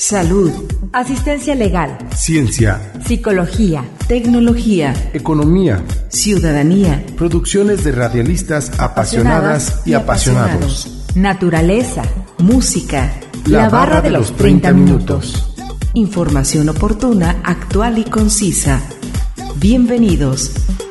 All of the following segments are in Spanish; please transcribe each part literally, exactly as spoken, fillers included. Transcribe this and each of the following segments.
salud, asistencia legal, ciencia, psicología, tecnología, economía, ciudadanía, producciones de radialistas apasionadas y apasionados, naturaleza, música, la, la barra de los treinta minutos. Información oportuna, actual y concisa. Bienvenidos.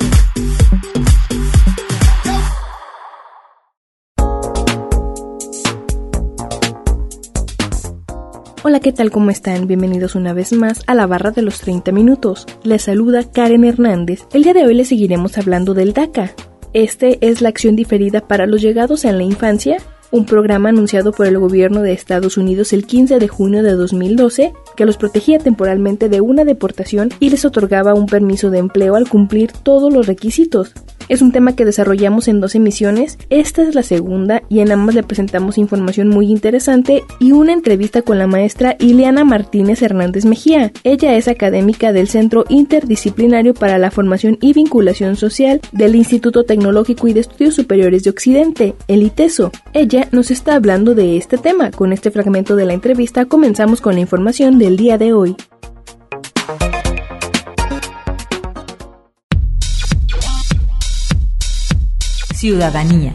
Hola, ¿qué tal? ¿Cómo están? Bienvenidos una vez más a la barra de los treinta minutos. Les saluda Karen Hernández. El día de hoy les seguiremos hablando del DACA. Este es la acción diferida para los llegados en la infancia, un programa anunciado por el gobierno de Estados Unidos el quince de junio de dos mil doce, que los protegía temporalmente de una deportación y les otorgaba un permiso de empleo al cumplir todos los requisitos. Es un tema que desarrollamos en dos emisiones, esta es la segunda y en ambas le presentamos información muy interesante y una entrevista con la maestra Ileana Martínez Hernández Mejía. Ella es académica del Centro Interdisciplinario para la Formación y Vinculación Social del Instituto Tecnológico y de Estudios Superiores de Occidente, el ITESO. Ella nos está hablando de este tema. Con este fragmento de la entrevista comenzamos con la información del día de hoy. Ciudadanía.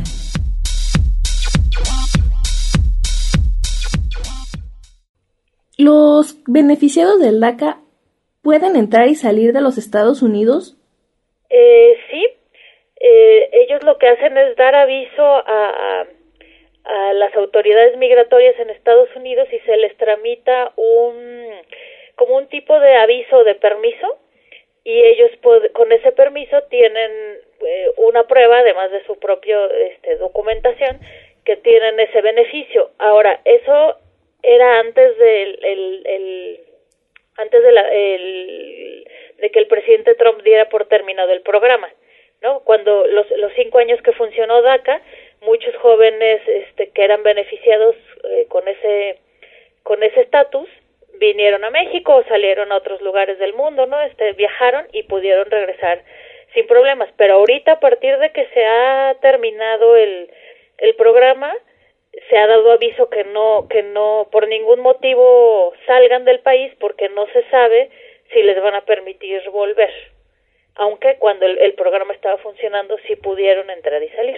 ¿Los beneficiados del DACA pueden entrar y salir de los Estados Unidos? Eh, sí, eh, ellos lo que hacen es dar aviso a, a las autoridades migratorias en Estados Unidos y se les tramita un como un tipo de aviso de permiso y ellos pod- con ese permiso tienen eh, una prueba, además de su propia este, documentación, que tienen ese beneficio. Ahora, eso era antes del el, el, antes de, la, el, de que el presidente Trump diera por terminado el programa, ¿no? Cuando los, los cinco años que funcionó DACA, muchos jóvenes este, que eran beneficiados eh, con ese con ese estatus vinieron a México o salieron a otros lugares del mundo, ¿no? Este, viajaron y pudieron regresar sin problemas. Pero ahorita, a partir de que se ha terminado el, el programa, se ha dado aviso que no, que no, por ningún motivo salgan del país porque no se sabe si les van a permitir volver. Aunque cuando el, el programa estaba funcionando sí pudieron entrar y salir.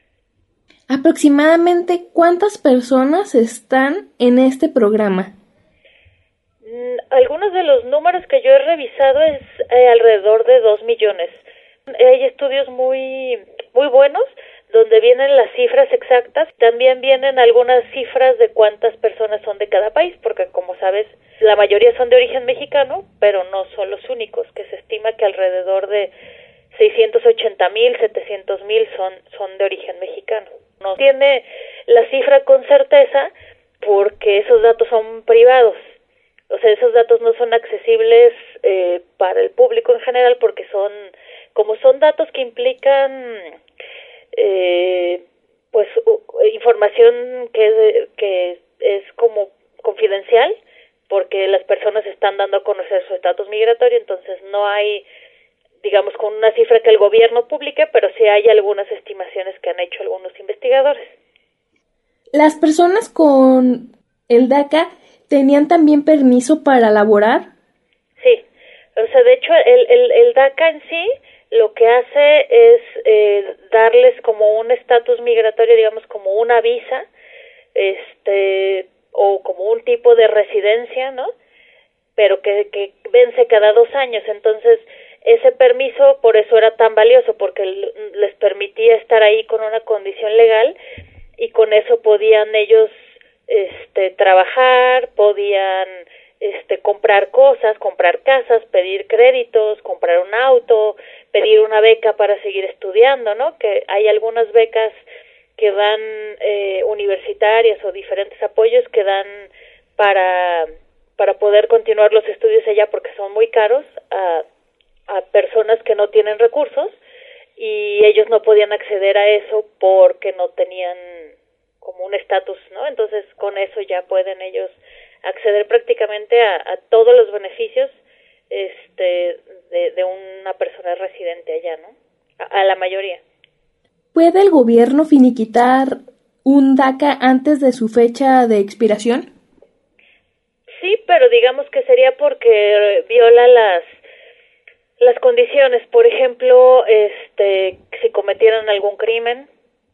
¿Aproximadamente cuántas personas están en este programa? Algunos de los números que yo he revisado es eh, alrededor de dos millones. Hay estudios muy muy buenos donde vienen las cifras exactas. También vienen algunas cifras de cuántas personas son de cada país, porque como sabes, la mayoría son de origen mexicano, pero no son los únicos, que se estima que alrededor de seiscientos ochenta mil, setecientos mil son, son de origen mexicano. No tiene la cifra con certeza porque esos datos son privados. O sea, esos datos no son accesibles eh, para el público en general porque son, como son datos que implican, eh, pues, uh, información que, que es como confidencial porque las personas están dando a conocer su estatus migratorio, entonces no hay, digamos, con una cifra que el gobierno publique, pero sí hay algunas estimaciones que han hecho algunos investigadores. ¿Las personas con el DACA tenían también permiso para laborar? Sí, o sea, de hecho el, el, el DACA en sí lo que hace es eh, darles como un estatus migratorio, digamos como una visa, este, o como un tipo de residencia, ¿no? Pero que, que vence cada dos años, entonces ese permiso por eso era tan valioso, porque les permitía estar ahí con una condición legal y con eso podían ellos este trabajar, podían este comprar cosas, comprar casas, pedir créditos, comprar un auto, pedir una beca para seguir estudiando, ¿no? Que hay algunas becas que dan eh, universitarias o diferentes apoyos que dan para para poder continuar los estudios allá porque son muy caros a a personas que no tienen recursos y ellos no podían acceder a eso porque no tenían como un estatus, ¿no? Entonces, con eso ya pueden ellos acceder prácticamente a, a todos los beneficios este de, de una persona residente allá, ¿no? A, a la mayoría. ¿Puede el gobierno finiquitar un DACA antes de su fecha de expiración? Sí, pero digamos que sería porque viola las las condiciones, por ejemplo, este, si cometieran algún crimen,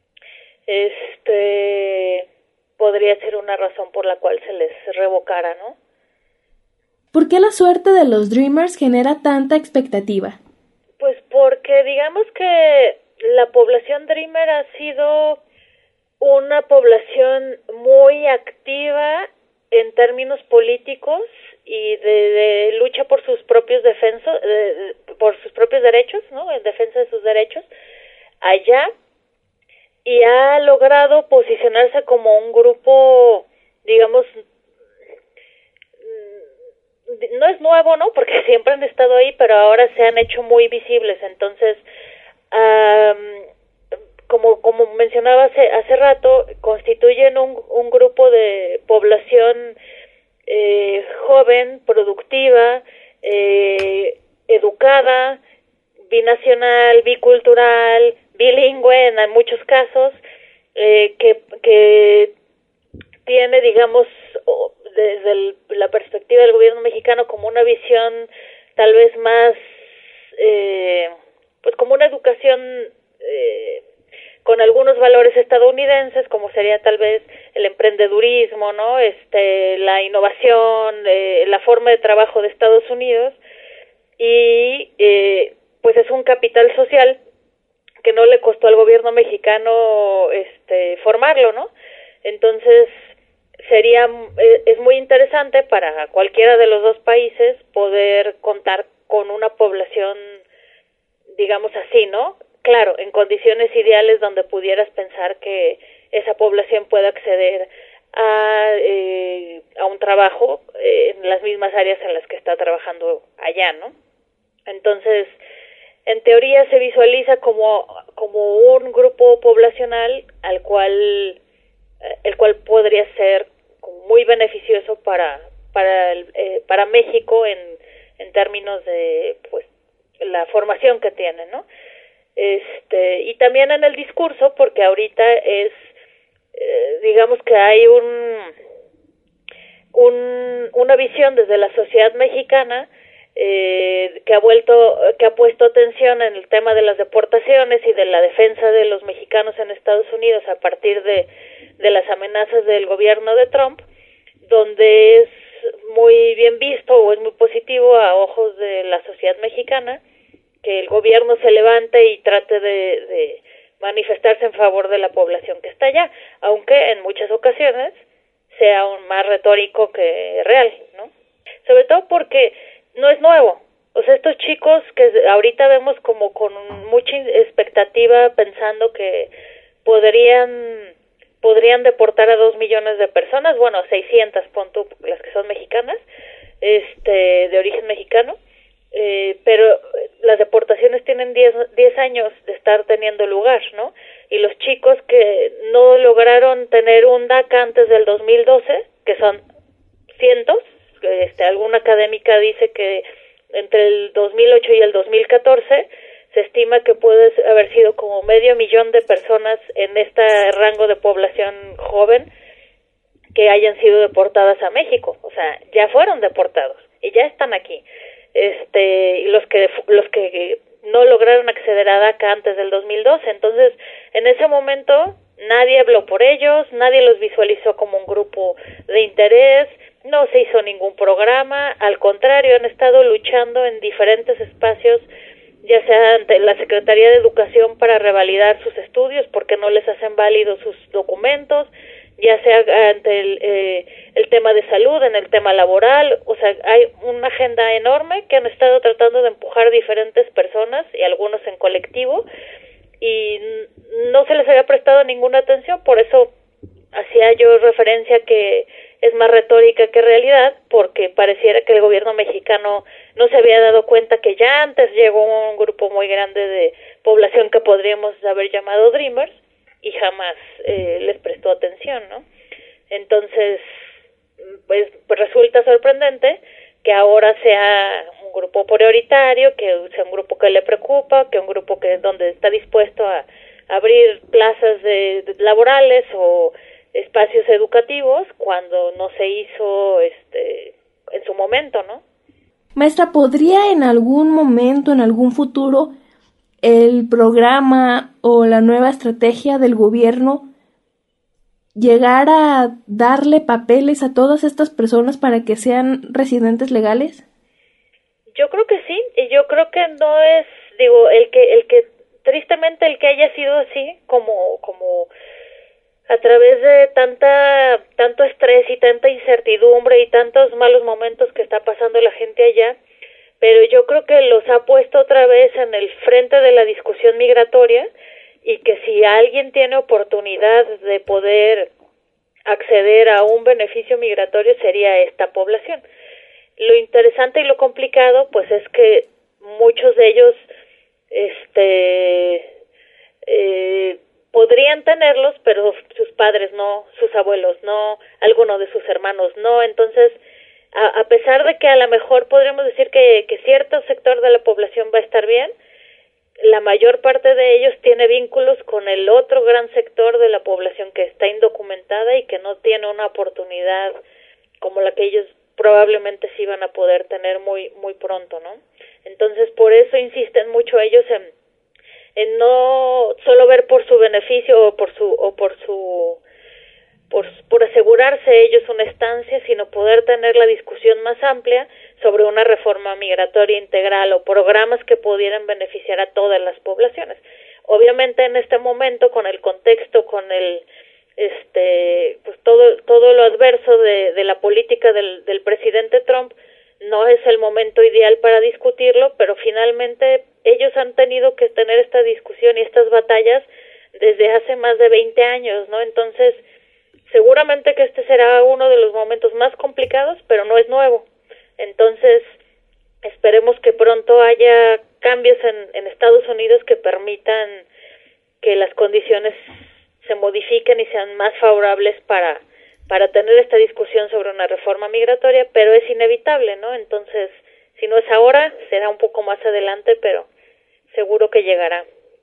este, podría ser una razón por la cual se les revocara, ¿no? ¿Por qué la suerte de los Dreamers genera tanta expectativa? Pues porque digamos que la población Dreamer ha sido una población muy activa en términos políticos y de, de lucha por sus propios defensos, de, de, por sus propios derechos, ¿no? En defensa de sus derechos allá, y ha logrado posicionarse como un grupo, digamos, no es nuevo, ¿no? Porque siempre han estado ahí, pero ahora se han hecho muy visibles. Entonces, um, como como mencionaba hace, hace rato, constituyen un, un grupo de población eh, joven, productiva, eh, educada, binacional, bicultural, bilingüe en muchos casos, eh, que, que tiene, digamos, desde el, la perspectiva del gobierno mexicano como una visión tal vez más, eh, pues como una educación eh, con algunos valores estadounidenses, como sería tal vez el emprendedurismo, ¿no? Este, la innovación, eh, la forma de trabajo de Estados Unidos, y eh, pues es un capital social que no le costó al gobierno mexicano este formarlo, ¿no? Entonces sería es muy interesante para cualquiera de los dos países poder contar con una población, digamos así, ¿no? Claro, en condiciones ideales donde pudieras pensar que esa población pueda acceder a eh, a un trabajo eh, en las mismas áreas en las que está trabajando allá, ¿no? Entonces, en teoría se visualiza como como un grupo poblacional al cual el cual podría ser muy beneficioso para para el, eh, para México en en términos de pues la formación que tiene, ¿no? Este, y también en el discurso, porque ahorita es eh, digamos que hay un un una visión desde la sociedad mexicana eh, que ha vuelto que ha puesto atención en el tema de las deportaciones y de la defensa de los mexicanos en Estados Unidos a partir de de las amenazas del gobierno de Trump, donde es muy bien visto o es muy positivo a ojos de la sociedad mexicana que el gobierno se levante y trate de, de manifestarse en favor de la población que está allá, aunque en muchas ocasiones sea aún más retórico que real, ¿no? Sobre todo porque no es nuevo. O sea, estos chicos que ahorita vemos como con mucha expectativa pensando que podrían podrían deportar a dos millones de personas, bueno, seiscientas, pon tú, las que son mexicanas, este, de origen mexicano, eh, pero las deportaciones tienen diez años de estar teniendo lugar, ¿no? Y los chicos que no lograron tener un DACA antes del dos mil doce, que son cientos, este, alguna académica dice que entre el dos mil ocho y el dos mil catorce se estima que puede haber sido como medio millón de personas en este rango de población joven que hayan sido deportadas a México. O sea, ya fueron deportados y ya están aquí. Este, y los que los que no lograron acceder a DACA antes del dos mil doce. Entonces, en ese momento nadie habló por ellos, nadie los visualizó como un grupo de interés, no se hizo ningún programa, al contrario, han estado luchando en diferentes espacios, ya sea ante la Secretaría de Educación para revalidar sus estudios porque no les hacen válidos sus documentos, ya sea ante el, eh, el tema de salud, en el tema laboral. O sea, hay una agenda enorme que han estado tratando de empujar diferentes personas y algunos en colectivo, y no se les había prestado ninguna atención. Por eso hacía yo referencia que es más retórica que realidad, porque pareciera que el gobierno mexicano no se había dado cuenta que ya antes llegó un grupo muy grande de población que podríamos haber llamado Dreamers y jamás eh, les prestó atención, ¿no? Entonces, pues, pues resulta sorprendente que ahora sea un grupo prioritario, que sea un grupo que le preocupa, que un grupo que donde está dispuesto a abrir plazas de, de laborales o espacios educativos, cuando no se hizo este en su momento, ¿no? Maestra, ¿podría en algún momento, en algún futuro, el programa o la nueva estrategia del gobierno llegar a darle papeles a todas estas personas para que sean residentes legales? Yo creo que sí, y yo creo que no es, digo, el que, el que, tristemente el que haya sido así, como, como a través de tanta, tanto estrés y tanta incertidumbre y tantos malos momentos que está pasando la gente allá, pero yo creo que los ha puesto otra vez en el frente de la discusión migratoria, y que si alguien tiene oportunidad de poder acceder a un beneficio migratorio sería esta población. Lo interesante y lo complicado pues es que muchos de ellos este eh, podrían tenerlos, pero sus padres no, sus abuelos no, algunos de sus hermanos no. Entonces, a, a pesar de que a lo mejor podríamos decir que, que cierto sector de la población va a estar bien, la mayor parte de ellos tiene vínculos con el otro gran sector de la población que está indocumentada y que no tiene una oportunidad como la que ellos probablemente sí van a poder tener muy muy pronto, ¿no? Entonces, por eso insisten mucho ellos en, en no solo ver por su beneficio o por su o por su por, por asegurarse ellos una estancia, sino poder tener la discusión más amplia sobre una reforma migratoria integral o programas que pudieran beneficiar a todas las poblaciones. Obviamente en este momento, con el contexto, con el este pues todo todo lo adverso de, de la política del, del presidente Trump, no es el momento ideal para discutirlo, pero finalmente ellos han tenido que tener esta discusión y estas batallas desde hace más de veinte años, ¿no? Entonces, seguramente que este será uno de los momentos más complicados, pero no es nuevo. Entonces, esperemos que pronto haya cambios en, en Estados Unidos que permitan que las condiciones se modifiquen y sean más favorables para, para tener esta discusión sobre una reforma migratoria, pero es inevitable, ¿no? Entonces, si no es ahora, será un poco más adelante, pero seguro que llegará.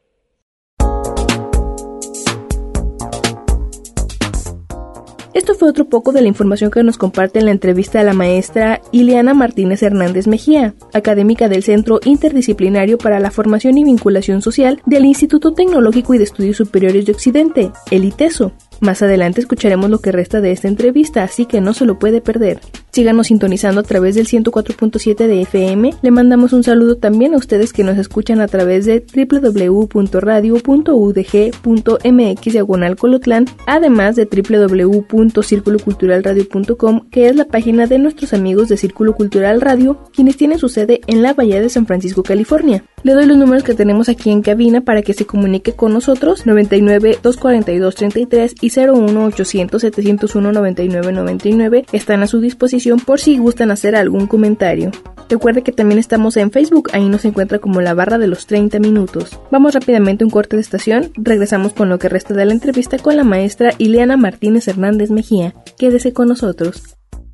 Esto fue otro poco de la información que nos comparte en la entrevista a la maestra Ileana Martínez Hernández Mejía, académica del Centro Interdisciplinario para la Formación y Vinculación Social del Instituto Tecnológico y de Estudios Superiores de Occidente, el ITESO. Más adelante escucharemos lo que resta de esta entrevista, así que no se lo puede perder. Síganos sintonizando a través del ciento cuatro punto siete de F M. Le mandamos un saludo también a ustedes que nos escuchan a través de doble u doble u doble u punto radio punto u d g punto m x diagonal Colotlán, además de doble u doble u doble u punto círculo cultural radio punto com, que es la página de nuestros amigos de Círculo Cultural Radio, quienes tienen su sede en la Bahía de San Francisco, California. Le doy los números que tenemos aquí en cabina para que se comunique con nosotros: noventa y nueve, doscientos cuarenta y dos, treinta y tres y cero uno ochocientos, setecientos uno, noventa y nueve, noventa y nueve están a su disposición por si gustan hacer algún comentario. Recuerde que también estamos en Facebook, ahí nos encuentra como la barra de los treinta minutos. Vamos rápidamente a un corte de estación, regresamos con lo que resta de la entrevista con la maestra Ileana Martínez Hernández Mejía. Quédese con nosotros.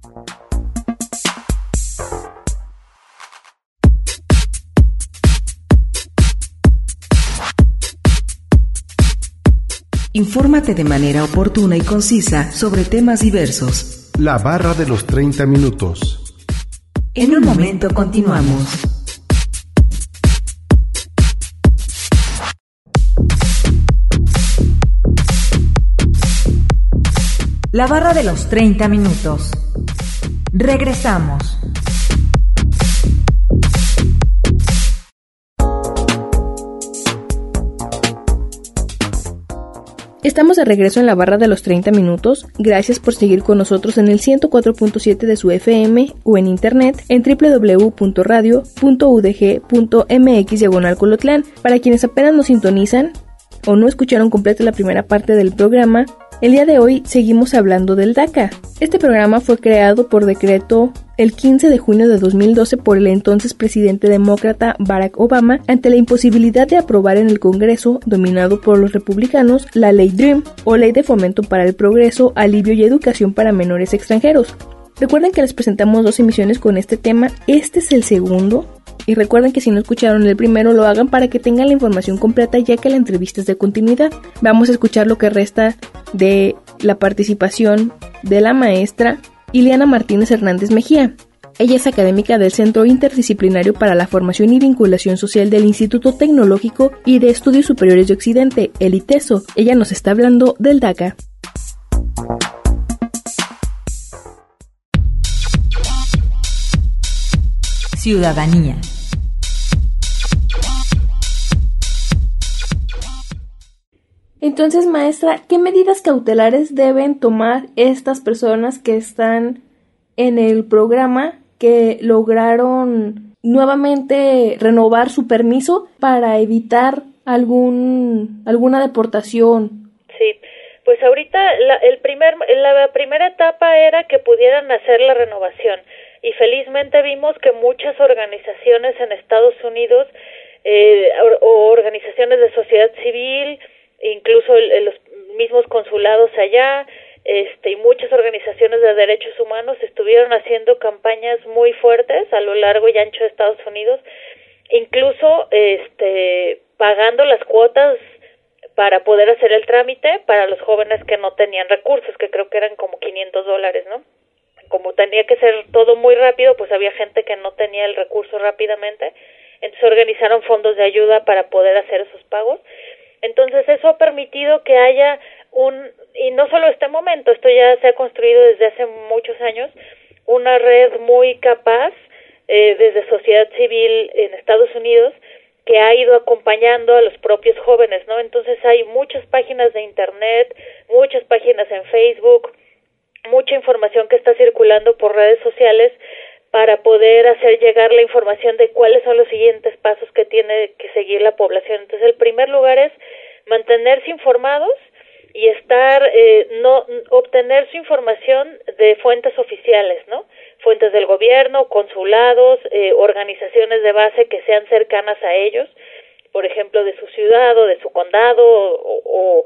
Infórmate de manera oportuna y concisa sobre temas diversos. La barra de los treinta minutos. En un momento continuamos. La barra de los treinta minutos. Regresamos. Estamos de regreso en la barra de los treinta minutos. Gracias por seguir con nosotros en el ciento cuatro punto siete de su F M o en internet en doble u doble u doble u punto radio punto u d g punto m x diagonal Colotlán. Para quienes apenas nos sintonizan o no escucharon completa la primera parte del programa, el día de hoy seguimos hablando del DACA. Este programa fue creado por decreto el quince de junio de dos mil doce por el entonces presidente demócrata Barack Obama ante la imposibilidad de aprobar en el Congreso, dominado por los republicanos, la Ley DREAM o Ley de Fomento para el Progreso, Alivio y Educación para Menores Extranjeros. Recuerden que les presentamos dos emisiones con este tema, este es el segundo. Y recuerden que si no escucharon el primero lo hagan para que tengan la información completa, ya que la entrevista es de continuidad. Vamos a escuchar lo que resta de la participación de la maestra Ileana Martínez Hernández Mejía. Ella es académica del Centro Interdisciplinario para la Formación y Vinculación Social del Instituto Tecnológico y de Estudios Superiores de Occidente, el ITESO. Ella nos está hablando del DACA. Ciudadanía. Entonces, maestra, ¿qué medidas cautelares deben tomar estas personas que están en el programa, que lograron nuevamente renovar su permiso para evitar algún alguna deportación? Sí, pues ahorita la, el primer, la primera etapa era que pudieran hacer la renovación y felizmente vimos que muchas organizaciones en Estados Unidos eh, o, o organizaciones de sociedad civil, incluso el, el, los mismos consulados allá, este y muchas organizaciones de derechos humanos estuvieron haciendo campañas muy fuertes a lo largo y ancho de Estados Unidos, incluso este pagando las cuotas para poder hacer el trámite para los jóvenes que no tenían recursos, que creo que eran como quinientos dólares, ¿no? Como tenía que ser todo muy rápido, pues había gente que no tenía el recurso rápidamente, entonces organizaron fondos de ayuda para poder hacer esos pagos. Entonces eso ha permitido que haya un, y no solo este momento, esto ya se ha construido desde hace muchos años, una red muy capaz eh, desde sociedad civil en Estados Unidos que ha ido acompañando a los propios jóvenes, ¿no? Entonces hay muchas páginas de internet, muchas páginas en Facebook, mucha información que está circulando por redes sociales para poder hacer llegar la información de cuáles son los siguientes pasos que tiene que seguir la población. Entonces, el primer lugar es mantenerse informados y estar, eh, no, obtener su información de fuentes oficiales, ¿no? Fuentes del gobierno, consulados, eh, organizaciones de base que sean cercanas a ellos, por ejemplo, de su ciudad o de su condado, o, o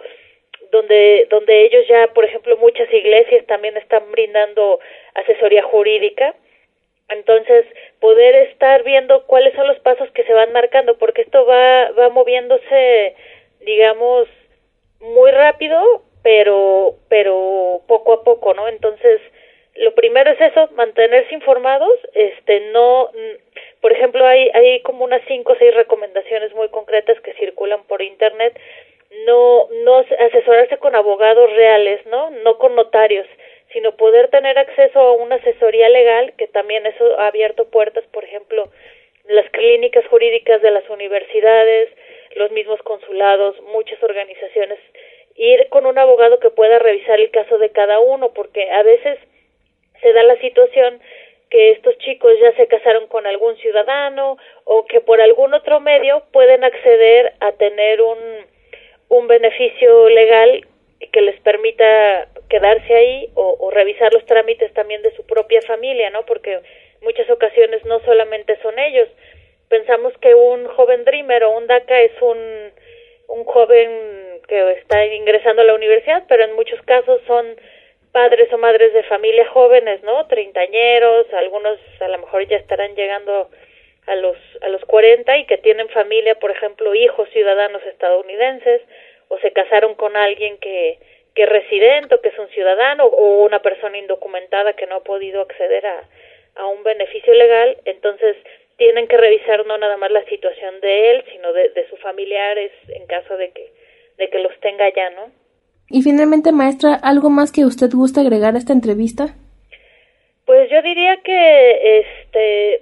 donde, donde ellos ya, por ejemplo, muchas iglesias también están brindando asesoría jurídica. Entonces, poder estar viendo cuáles son los pasos que se van marcando, porque esto va, va moviéndose, digamos, muy rápido, pero, pero poco a poco, ¿no? Entonces, lo primero es eso, mantenerse informados, este, no, por ejemplo, hay, hay como unas cinco o seis recomendaciones muy concretas que circulan por internet, no, no asesorarse con abogados reales, ¿no? No con notarios, sino poder tener acceso a una asesoría legal, que también eso ha abierto puertas, por ejemplo, las clínicas jurídicas de las universidades, los mismos consulados, muchas organizaciones, ir con un abogado que pueda revisar el caso de cada uno, porque a veces se da la situación que estos chicos ya se casaron con algún ciudadano o que por algún otro medio pueden acceder a tener un, un beneficio legal que les permita quedarse ahí o, o revisar los trámites también de su propia familia, ¿no? Porque muchas ocasiones no solamente son ellos. Pensamos que un joven dreamer o un DACA es un, un joven que está ingresando a la universidad, pero en muchos casos son padres o madres de familia jóvenes, ¿no? Treintañeros, algunos a lo mejor ya estarán llegando a los a los cuarenta y que tienen familia, por ejemplo, hijos ciudadanos estadounidenses, o se casaron con alguien que, que es residente o que es un ciudadano, o una persona indocumentada que no ha podido acceder a, a un beneficio legal. Entonces tienen que revisar no nada más la situación de él, sino de, de sus familiares en caso de que, de que los tenga ya, ¿no? Y finalmente, maestra, ¿algo más que usted guste agregar a esta entrevista? Pues yo diría que este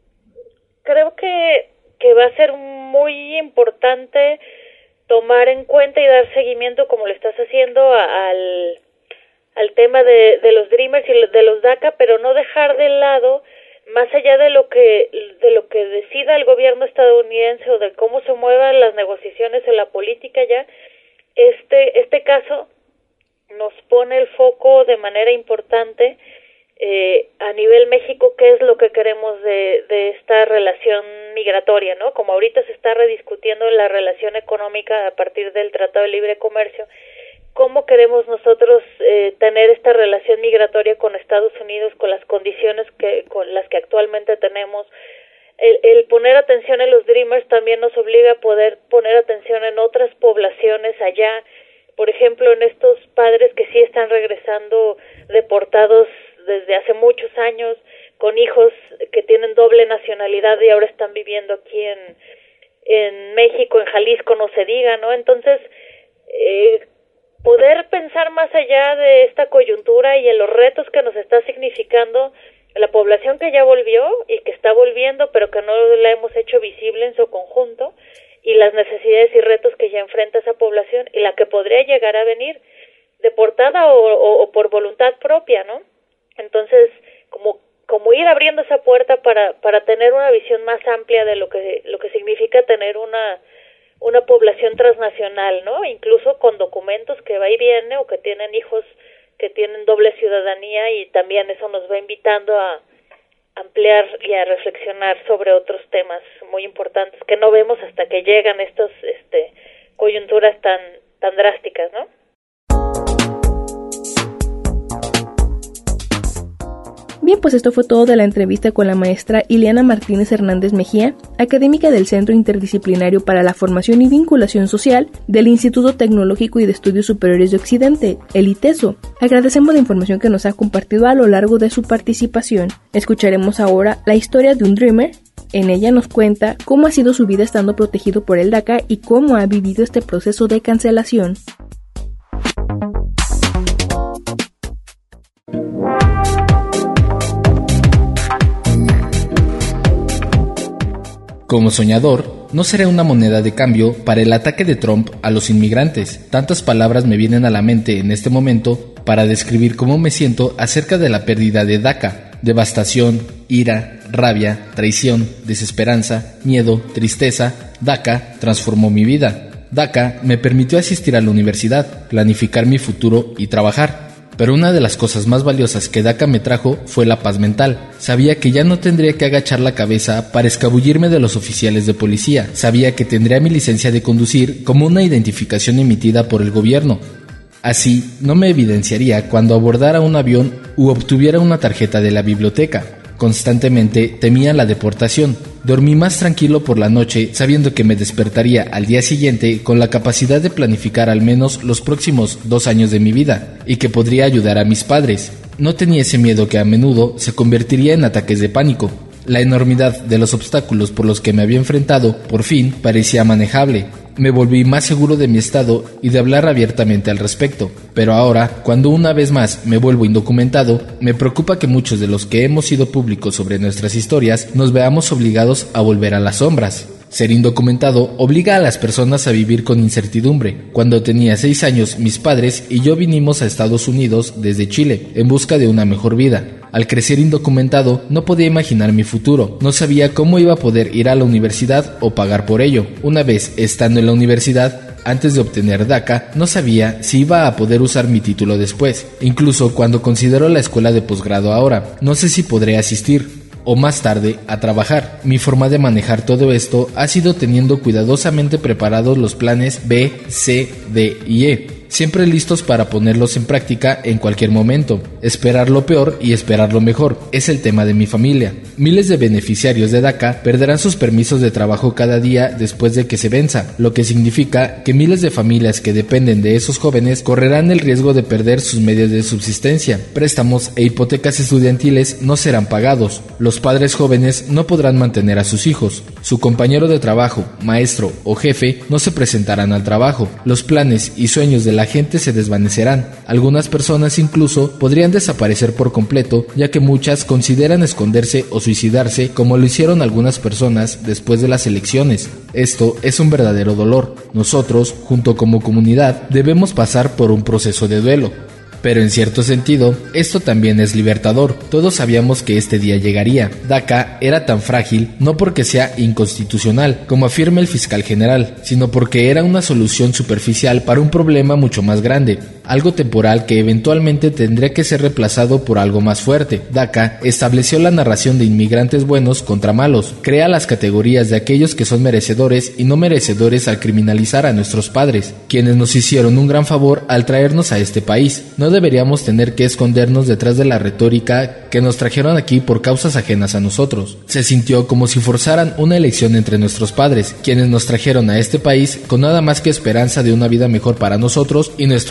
creo que, que va a ser muy importante tomar en cuenta y dar seguimiento, como lo estás haciendo, a, al, al tema de, de los Dreamers y de los DACA, pero no dejar de lado, más allá de lo que de lo que decida el gobierno estadounidense o de cómo se muevan las negociaciones en la política ya, este este caso nos pone el foco de manera importante eh, a nivel México, qué es lo que queremos de, de esta relación migratoria, ¿no? Como ahorita se está rediscutiendo la relación económica a partir del Tratado de Libre Comercio, ¿cómo queremos nosotros eh, tener esta relación migratoria con Estados Unidos, con las condiciones que con las que actualmente tenemos? El, el poner atención en los Dreamers también nos obliga a poder poner atención en otras poblaciones allá, por ejemplo, en estos padres que sí están regresando deportados desde hace muchos años, con hijos que tienen doble nacionalidad y ahora están viviendo aquí en, en México, en Jalisco, no se diga, ¿no? Entonces, eh, poder pensar más allá de esta coyuntura y en los retos que nos está significando la población que ya volvió y que está volviendo, pero que no la hemos hecho visible en su conjunto, y las necesidades y retos que ya enfrenta esa población y la que podría llegar a venir deportada o, o, o por voluntad propia, ¿no? Entonces, como como ir abriendo esa puerta para para tener una visión más amplia de lo que lo que significa tener una una población transnacional, ¿no? Incluso con documentos que va y viene o que tienen hijos que tienen doble ciudadanía, y también eso nos va invitando a ampliar y a reflexionar sobre otros temas muy importantes que no vemos hasta que llegan estas este, coyunturas tan tan drásticas, ¿no? Bien, pues esto fue todo de la entrevista con la maestra Ileana Martínez Hernández Mejía, académica del Centro Interdisciplinario para la Formación y Vinculación Social del Instituto Tecnológico y de Estudios Superiores de Occidente, el ITESO. Agradecemos la información que nos ha compartido a lo largo de su participación. Escucharemos ahora la historia de un Dreamer. En ella nos cuenta cómo ha sido su vida estando protegido por el DACA y cómo ha vivido este proceso de cancelación. Como soñador, no seré una moneda de cambio para el ataque de Trump a los inmigrantes. Tantas palabras me vienen a la mente en este momento para describir cómo me siento acerca de la pérdida de DACA. Devastación, ira, rabia, traición, desesperanza, miedo, tristeza. DACA transformó mi vida. DACA me permitió asistir a la universidad, planificar mi futuro y trabajar. Pero una de las cosas más valiosas que DACA me trajo fue la paz mental. Sabía que ya no tendría que agachar la cabeza para escabullirme de los oficiales de policía. Sabía que tendría mi licencia de conducir como una identificación emitida por el gobierno. Así, no me evidenciaría cuando abordara un avión u obtuviera una tarjeta de la biblioteca. Constantemente temía la deportación. Dormí más tranquilo por la noche sabiendo que me despertaría al día siguiente con la capacidad de planificar al menos los próximos dos años de mi vida y que podría ayudar a mis padres. No tenía ese miedo que a menudo se convertiría en ataques de pánico. La enormidad de los obstáculos por los que me había enfrentado por fin parecía manejable. Me volví más seguro de mi estado y de hablar abiertamente al respecto. Pero ahora, cuando una vez más me vuelvo indocumentado, me preocupa que muchos de los que hemos sido públicos sobre nuestras historias nos veamos obligados a volver a las sombras. Ser indocumentado obliga a las personas a vivir con incertidumbre. Cuando tenía seis años, mis padres y yo vinimos a Estados Unidos desde Chile en busca de una mejor vida. Al crecer indocumentado, no podía imaginar mi futuro. No sabía cómo iba a poder ir a la universidad o pagar por ello. Una vez estando en la universidad, antes de obtener DACA, no sabía si iba a poder usar mi título después. Incluso cuando considero la escuela de posgrado ahora, no sé si podré asistir o más tarde a trabajar. Mi forma de manejar todo esto ha sido teniendo cuidadosamente preparados los planes B, C, D y E, siempre listos para ponerlos en práctica en cualquier momento. Esperar lo peor y esperar lo mejor es el tema de mi familia. Miles de beneficiarios de DACA perderán sus permisos de trabajo cada día después de que se venza, lo que significa que miles de familias que dependen de esos jóvenes correrán el riesgo de perder sus medios de subsistencia. Préstamos e hipotecas estudiantiles no serán pagados. Los padres jóvenes no podrán mantener a sus hijos. Su compañero de trabajo, maestro o jefe no se presentarán al trabajo. Los planes y sueños de la gente se desvanecerán. Algunas personas incluso podrían desaparecer por completo, ya que muchas consideran esconderse o suicidarse como lo hicieron algunas personas después de las elecciones. Esto es un verdadero dolor. Nosotros, junto como comunidad, debemos pasar por un proceso de duelo. Pero en cierto sentido, esto también es libertador. Todos sabíamos que este día llegaría. DACA era tan frágil no porque sea inconstitucional, como afirma el fiscal general, sino porque era una solución superficial para un problema mucho más grande, algo temporal que eventualmente tendría que ser reemplazado por algo más fuerte. DACA estableció la narración de inmigrantes buenos contra malos, crea las categorías de aquellos que son merecedores y no merecedores al criminalizar a nuestros padres, quienes nos hicieron un gran favor al traernos a este país. No deberíamos tener que escondernos detrás de la retórica que nos trajeron aquí por causas ajenas a nosotros. Se sintió como si forzaran una elección entre nuestros padres, quienes nos trajeron a este país con nada más que esperanza de una vida mejor para nosotros y nuestro propio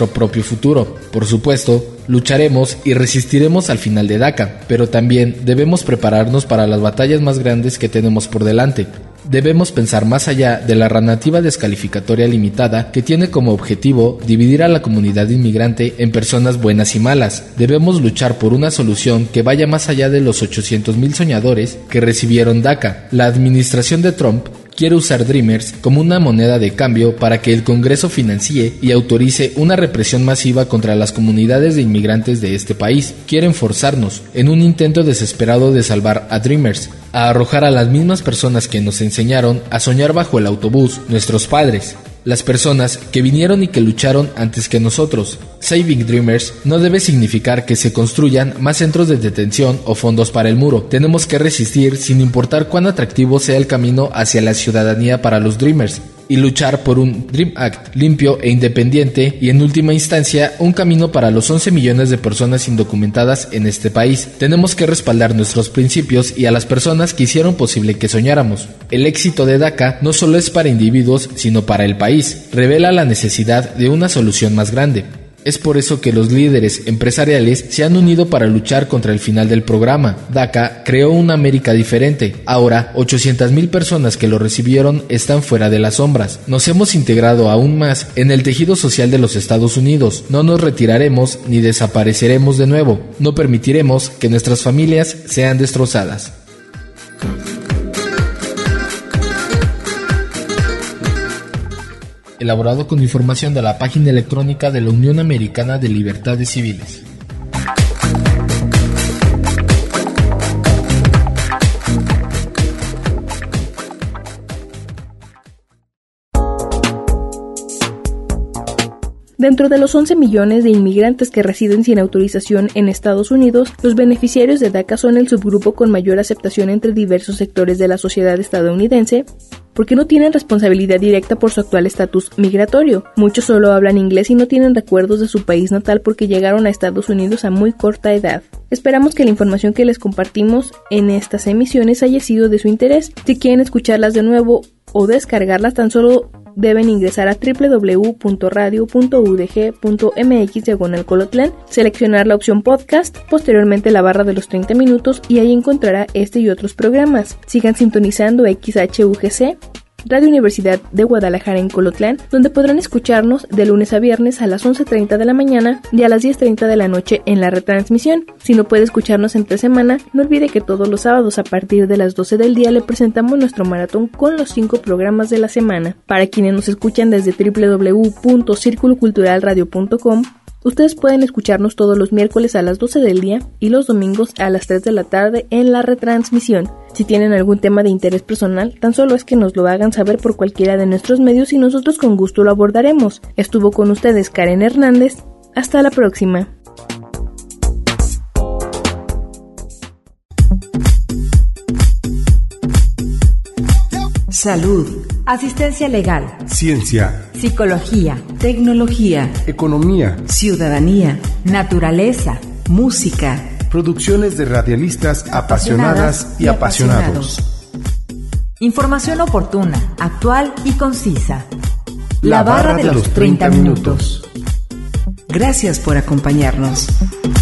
el futuro. Por supuesto, lucharemos y resistiremos al final de DACA, pero también debemos prepararnos para las batallas más grandes que tenemos por delante. Debemos pensar más allá de la narrativa descalificatoria limitada que tiene como objetivo dividir a la comunidad inmigrante en personas buenas y malas. Debemos luchar por una solución que vaya más allá de los ochocientos mil soñadores que recibieron DACA. La administración de Trump quiere usar Dreamers como una moneda de cambio para que el Congreso financie y autorice una represión masiva contra las comunidades de inmigrantes de este país. Quieren forzarnos, en un intento desesperado de salvar a Dreamers, a arrojar a las mismas personas que nos enseñaron a soñar bajo el autobús, nuestros padres. Las personas que vinieron y que lucharon antes que nosotros. Saving Dreamers no debe significar que se construyan más centros de detención o fondos para el muro. Tenemos que resistir sin importar cuán atractivo sea el camino hacia la ciudadanía para los Dreamers, y luchar por un Dream Act limpio e independiente y en última instancia un camino para los once millones de personas indocumentadas en este país. Tenemos que respaldar nuestros principios y a las personas que hicieron posible que soñáramos. El éxito de DACA no solo es para individuos sino para el país. Revela la necesidad de una solución más grande. Es por eso que los líderes empresariales se han unido para luchar contra el final del programa. DACA creó una América diferente. Ahora, ochocientas mil personas que lo recibieron están fuera de las sombras. Nos hemos integrado aún más en el tejido social de los Estados Unidos. No nos retiraremos ni desapareceremos de nuevo. No permitiremos que nuestras familias sean destrozadas. Elaborado con información de la página electrónica de la Unión Americana de Libertades Civiles. Dentro de los once millones de inmigrantes que residen sin autorización en Estados Unidos, los beneficiarios de DACA son el subgrupo con mayor aceptación entre diversos sectores de la sociedad estadounidense, porque no tienen responsabilidad directa por su actual estatus migratorio. Muchos solo hablan inglés y no tienen recuerdos de su país natal porque llegaron a Estados Unidos a muy corta edad. Esperamos que la información que les compartimos en estas emisiones haya sido de su interés. Si quieren escucharlas de nuevo o descargarlas, tan solo deben ingresar a doble u doble u doble u punto radio punto u d g punto m x diagonal Colotlán, seleccionar la opción podcast, posteriormente la barra de los treinta minutos y ahí encontrará este y otros programas. Sigan sintonizando X H U G C, Radio Universidad de Guadalajara en Colotlán, donde podrán escucharnos de lunes a viernes a las once treinta de la mañana y a las diez treinta de la noche en la retransmisión. Si no puede escucharnos entre semana, no olvide que todos los sábados a partir de las doce del día le presentamos nuestro maratón con los cinco programas de la semana. Para quienes nos escuchan desde doble u doble u doble u punto círculo cultural radio punto com, ustedes pueden escucharnos todos los miércoles a las doce del día y los domingos a las tres de la tarde en la retransmisión. Si tienen algún tema de interés personal, tan solo es que nos lo hagan saber por cualquiera de nuestros medios y nosotros con gusto lo abordaremos. Estuvo con ustedes Karen Hernández. Hasta la próxima. Salud, asistencia legal, ciencia, psicología, Tecnología, economía, ciudadanía, naturaleza, música, producciones de radialistas apasionadas y apasionados. información oportuna, actual y concisa. La barra de los treinta minutos. Gracias por acompañarnos.